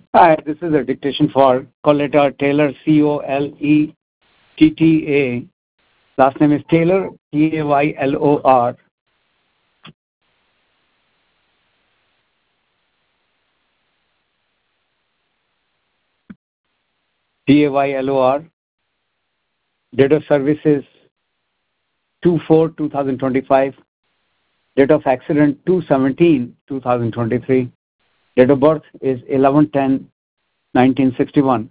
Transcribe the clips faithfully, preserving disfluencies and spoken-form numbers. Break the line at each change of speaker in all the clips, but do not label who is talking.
Hi, this is a dictation for Coletta Taylor, C O L E T T A. Last name is Taylor, T A Y L O R. T A Y L O R. Date of service is two four twenty twenty-five. Date of accident two seventeen twenty twenty-three. Date of birth is eleven ten nineteen sixty-one.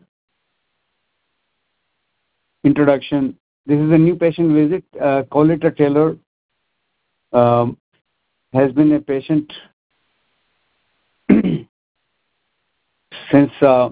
Introduction. This is a new patient visit. Uh, Coletta Taylor um, has been a patient since uh,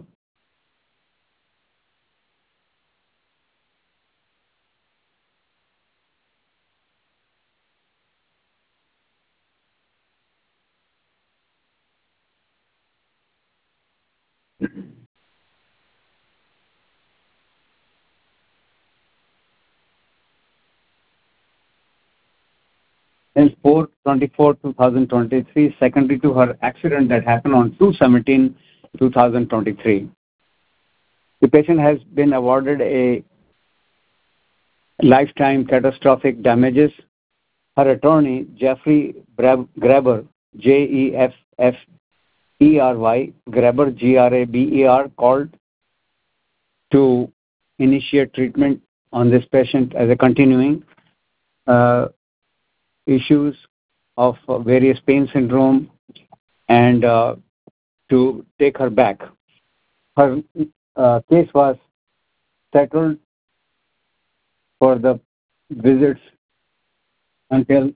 since four twenty-four twenty twenty-three, secondary to her accident that happened on two seventeen twenty twenty-three. The patient has been awarded a lifetime catastrophic damages. Her attorney, Jeffrey Graber, J E F F E R Y, Graber, G R A B E R, called to initiate treatment on this patient as a continuing uh, issues of uh, various pain syndrome and uh, to take her back. Her uh, case was settled for the visits until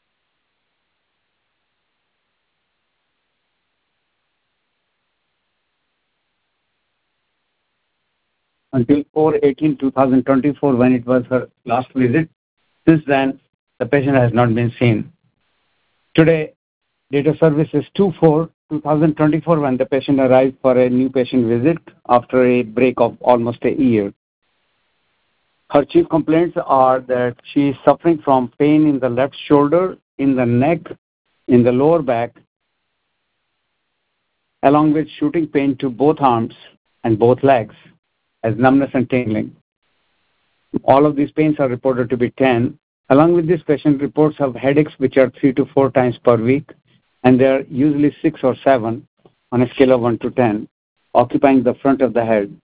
until four eighteen twenty twenty-four, when it was her last visit. Since then, the patient has not been seen. Today, date of service is two four twenty twenty-four, when the patient arrived for a new patient visit after a break of almost a year. Her chief complaints are that she is suffering from pain in the left shoulder, in the neck, in the lower back, along with shooting pain to both arms and both legs, as numbness and tingling. All of these pains are reported to be ten. Along with this, patient reports of headaches which are three to four times per week, and they are usually six or seven on a scale of one to ten, occupying the front of the head.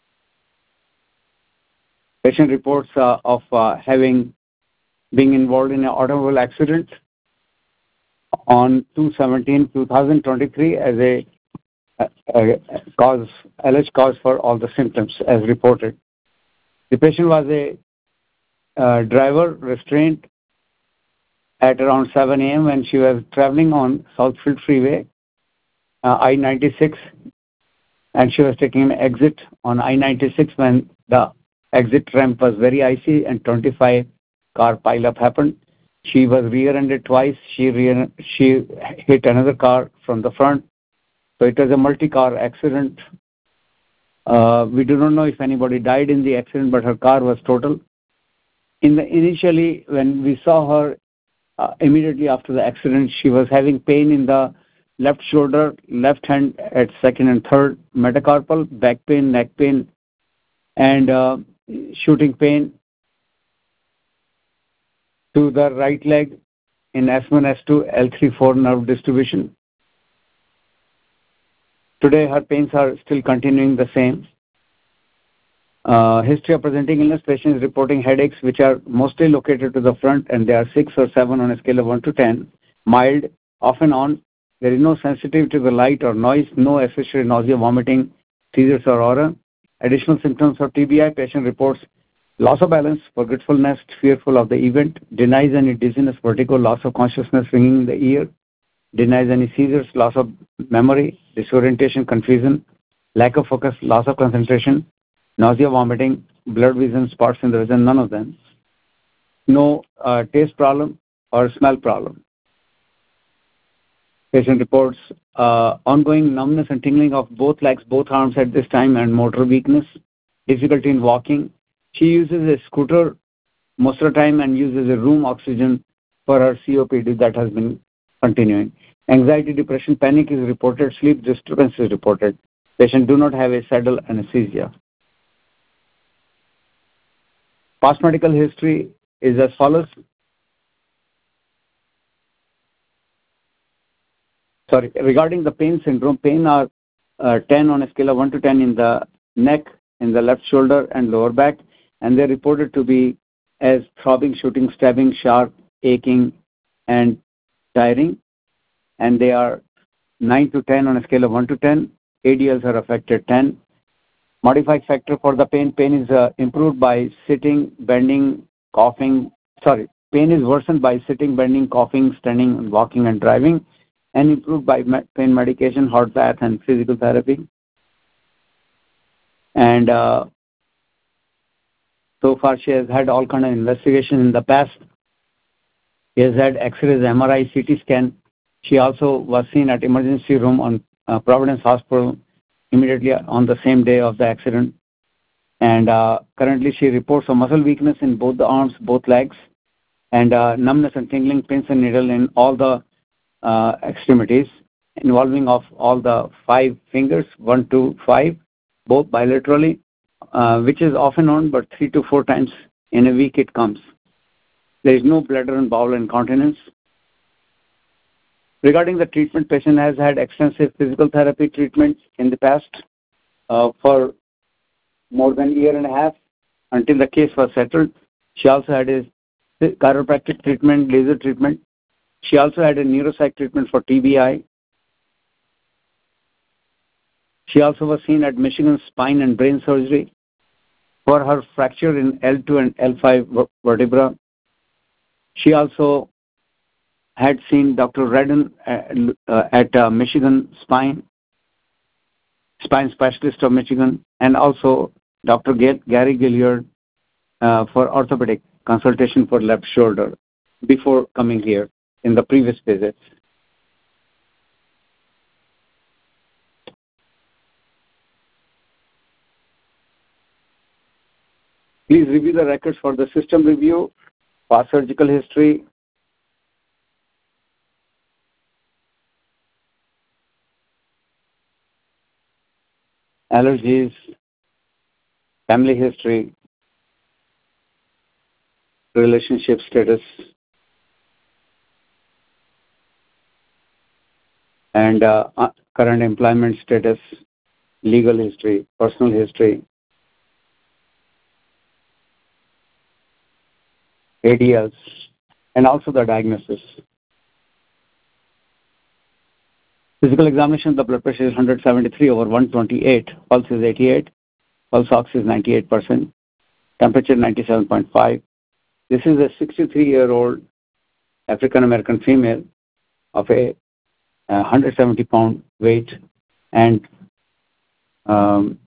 Patient reports uh, of uh, having being involved in an automobile accident on two seventeen twenty twenty-three as a, a, a cause, alleged cause for all the symptoms as reported. The patient was a uh, driver restrained at around seven a.m. when she was traveling on Southfield Freeway, uh, I ninety-six, and she was taking an exit on I ninety-six when the exit ramp was very icy and twenty-five car pileup happened. She was rear-ended twice. She rear, she hit another car from the front. So it was a multi-car accident. Uh, we do not know if anybody died in the accident, but her car was total. In the initially, when we saw her uh, immediately after the accident, she was having pain in the left shoulder, left hand at second and third metacarpal, back pain, neck pain, and uh, shooting pain to the right leg in S one, S two, L three, four nerve distribution. Today, her pains are still continuing the same. Uh, history of presenting illness: patient is reporting headaches which are mostly located to the front, and they are six or seven on a scale of one to ten. Mild, off and on. There is no sensitivity to the light or noise, no associated nausea, vomiting, seizures, or aura. Additional symptoms of T B I: patient reports loss of balance, forgetfulness, fearful of the event, denies any dizziness, vertigo, loss of consciousness, ringing in the ear, denies any seizures, loss of memory, disorientation, confusion, lack of focus, loss of concentration, nausea, vomiting, blurred vision, spots in the vision, none of them. No uh, taste problem or smell problem. Patient reports uh, ongoing numbness and tingling of both legs, both arms at this time, and motor weakness, difficulty in walking. She uses a scooter most of the time and uses a room oxygen for her C O P D that has been continuing. Anxiety, depression, panic is reported. Sleep disturbance is reported. Patient do not have a saddle anesthesia. Past medical history is as follows. Sorry, regarding the pain syndrome, pain are uh, ten on a scale of one to ten in the neck, in the left shoulder and lower back, and they're reported to be as throbbing, shooting, stabbing, sharp, aching, and tiring, and they are nine to ten on a scale of one to ten. A D Ls are affected ten. Modified factor for the pain, pain is uh, improved by sitting, bending, coughing, sorry, pain is worsened by sitting, bending, coughing, standing, walking, and driving, and improved by pain medication, hot bath, and physical therapy. And uh, so far she has had all kind of investigation in the past. She has had X-rays, M R I, C T scan. She also was seen at emergency room on uh, Providence Hospital immediately on the same day of the accident. And uh, currently she reports a muscle weakness in both the arms, both legs, and uh, numbness and tingling, pins and needle in all the uh, extremities, involving of all the five fingers, one to five, both bilaterally, uh, which is often on, but three to four times in a week it comes. There is no bladder and bowel incontinence. Regarding the treatment, patient has had extensive physical therapy treatments in the past uh, for more than a year and a half until the case was settled. She also had a chiropractic treatment, laser treatment. She also had a neuropsych treatment for T B I. She also was seen at Michigan Spine and Brain Surgery for her fracture in L two and L five vertebra. She also had seen Doctor Redden uh, at uh, Michigan Spine, Spine Specialist of Michigan, and also Doctor Gary Gilliard uh, for orthopedic consultation for left shoulder before coming here in the previous visits. Please review the records for the system review, past surgical history, allergies, family history, relationship status, and uh, current employment status, legal history, personal history, A D Ls, and also the diagnosis. Physical examination, the blood pressure is one seventy-three over one twenty-eight, pulse is eighty-eight, pulse ox is ninety-eight percent, temperature ninety-seven point five. This is a sixty-three-year-old African-American female of a one hundred seventy pound weight, and um,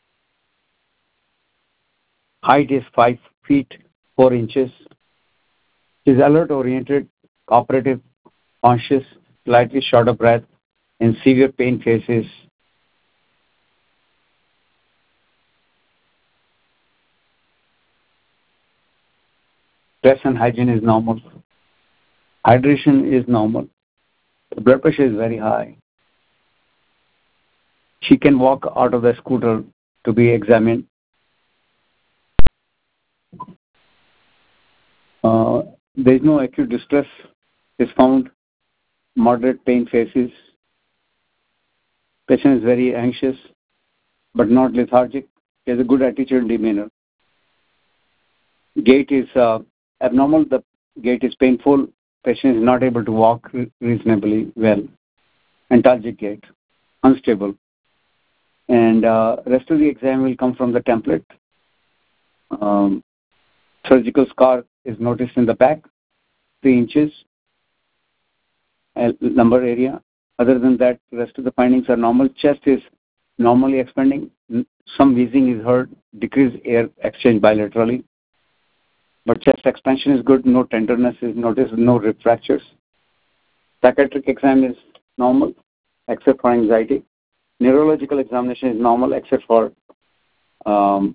height is five feet four inches. She is alert-oriented, cooperative, conscious, slightly short of breath, in severe pain cases. Stress and hygiene is normal. Hydration is normal. The blood pressure is very high. She can walk out of the scooter to be examined. Uh, there is no acute distress is found. Moderate pain faces. Patient is very anxious but not lethargic. He has a good attitude and demeanor. Gait is uh, abnormal. The gait is painful. Patient is not able to walk re- reasonably well. Antalgic gait, unstable. And uh, rest of the exam will come from the template. Um, surgical scar is noticed in the back, three inches, uh, lumbar area. Other than that, the rest of the findings are normal. Chest is normally expanding. Some wheezing is heard. Decreased air exchange bilaterally. But chest expansion is good. No tenderness is noticed. No rib fractures. Psychiatric exam is normal, except for anxiety. Neurological examination is normal, except for um,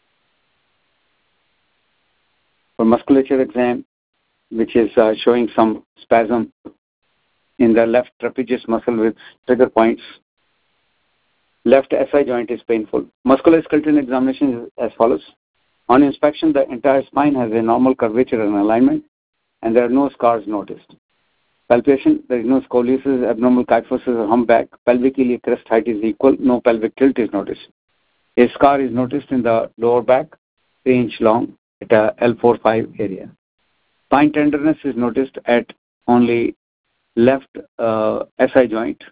for musculature exam, which is uh, showing some spasm in the left trapezius muscle with trigger points. Left S I joint is painful. Musculoskeletal examination is as follows. On inspection, the entire spine has a normal curvature and alignment, and there are no scars noticed. Palpation, there is no scoliosis, abnormal kyphosis or humpback. Pelvic iliac crest height is equal. No pelvic tilt is noticed. A scar is noticed in the lower back, three inch long, at a L four five area. Spine tenderness is noticed at only left uh, S I joint.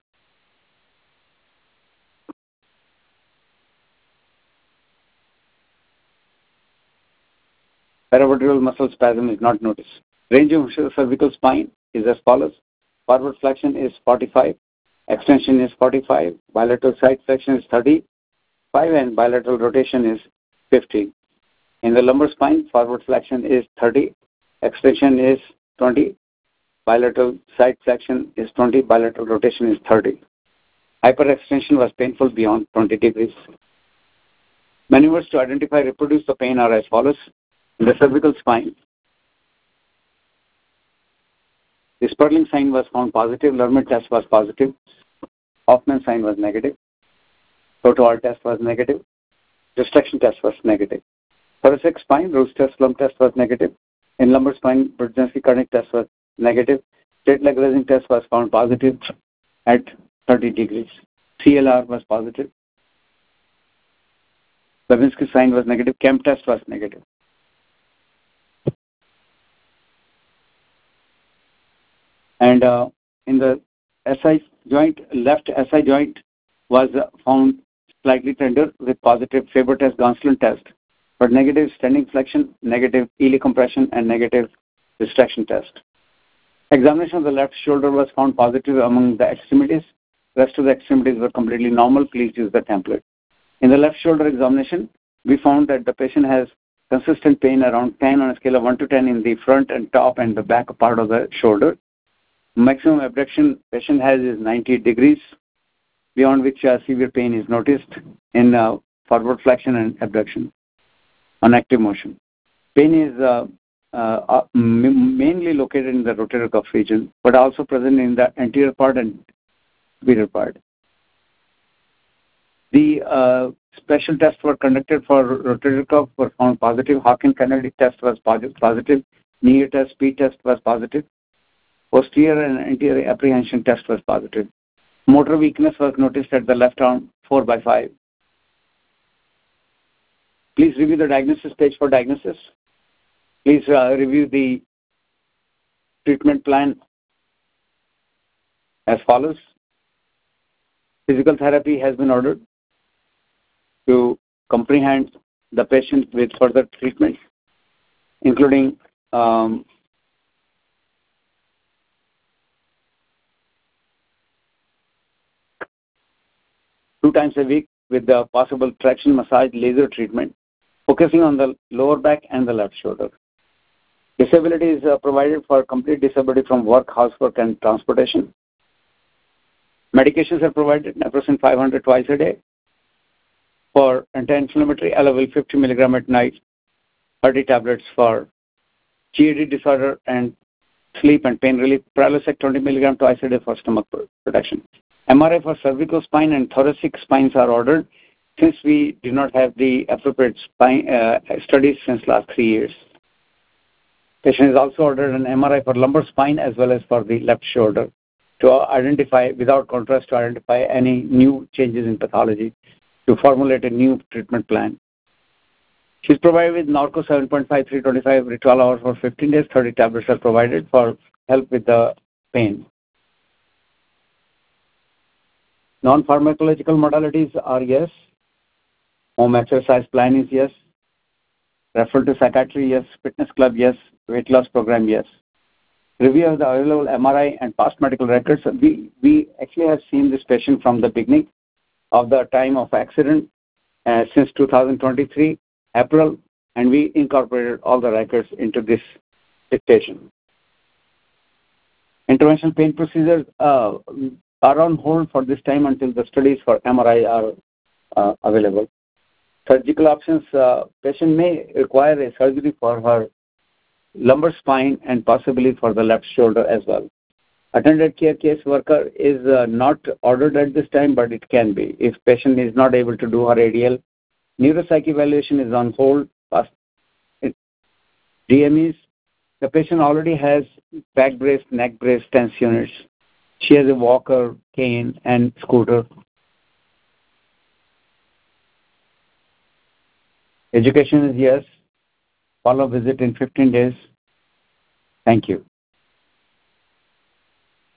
Paravertebral muscle spasm is not noticed. Range of cervical spine is as follows. Forward flexion is forty-five, extension is forty-five, bilateral side flexion is thirty-five, and bilateral rotation is fifty. In the lumbar spine, forward flexion is thirty, extension is twenty, bilateral side flexion is twenty, bilateral rotation is thirty. Hyperextension was painful beyond twenty degrees. Maneuvers to identify reproduce the pain are as follows. In the cervical spine, the Sperling sign was found positive, Lermit test was positive, Hoffman sign was negative, Total test was negative, distraction test was negative. Thoracic spine, Roos test, Lum test was negative. In lumbar spine, Brzezinski-Karnik test was negative. Straight leg raising test was found positive at thirty degrees. C L R was positive. Babinski sign was negative. Kemp test was negative. And uh, in the S I joint, left S I joint was uh, found slightly tender with positive Faber test, Gonsolin test, but negative standing flexion, negative iliac compression, and negative distraction test. Examination of the left shoulder was found positive among the extremities. Rest of the extremities were completely normal. Please use the template. In the left shoulder examination, we found that the patient has consistent pain around ten on a scale of one to ten in the front and top and the back part of the shoulder. Maximum abduction patient has is ninety degrees, beyond which uh, severe pain is noticed in uh, forward flexion and abduction on active motion. Pain is uh, uh, mainly located in the rotator cuff region, but also present in the anterior part and superior part. The uh, special tests were conducted for rotator cuff were found positive. Hawkins-Kennedy test was positive. Knee test, speed test was positive. Posterior and anterior apprehension test was positive. Motor weakness was noticed at the left arm, four by five. Please review the diagnosis page for diagnosis. Please uh, review the treatment plan as follows. Physical therapy has been ordered to comprehend the patient with further treatment, including um, two times a week with the possible traction massage laser treatment, focusing on the lower back and the left shoulder. Disability is uh, provided for complete disability from work, housework, and transportation. Medications are provided, naproxen five hundred twice a day. For anti-inflammatory, Elavil fifty milligram at night, thirty tablets for G A D disorder and sleep and pain relief, Prilosec twenty milligram twice a day for stomach protection. M R I for cervical spine and thoracic spines are ordered since we do not have the appropriate spine uh, studies since last three years. Patient is also ordered an M R I for lumbar spine as well as for the left shoulder to identify, without contrast, to identify any new changes in pathology, to formulate a new treatment plan. She is provided with Norco seven point five, three twenty-five every twelve hours for fifteen days. thirty tablets are provided for help with the pain. Non-pharmacological modalities are yes. Home exercise plan is yes. Referral to psychiatry, yes. Fitness club, yes. Weight loss program, yes. Review of the available M R I and past medical records. We, we actually have seen this patient from the beginning of the time of accident uh, since two thousand twenty-three, April, and we incorporated all the records into this dictation. Interventional pain procedures uh, are on hold for this time until the studies for M R I are uh, available. Surgical options, uh, patient may require a surgery for her lumbar spine and possibly for the left shoulder as well. Attended care caseworker is uh, not ordered at this time, but it can be. If patient is not able to do her A D L, neuropsych evaluation is on hold. D M Es, the patient already has back brace, neck brace, tense units. She has a walker, cane, and scooter. Education is yes. Follow visit in fifteen days. Thank you.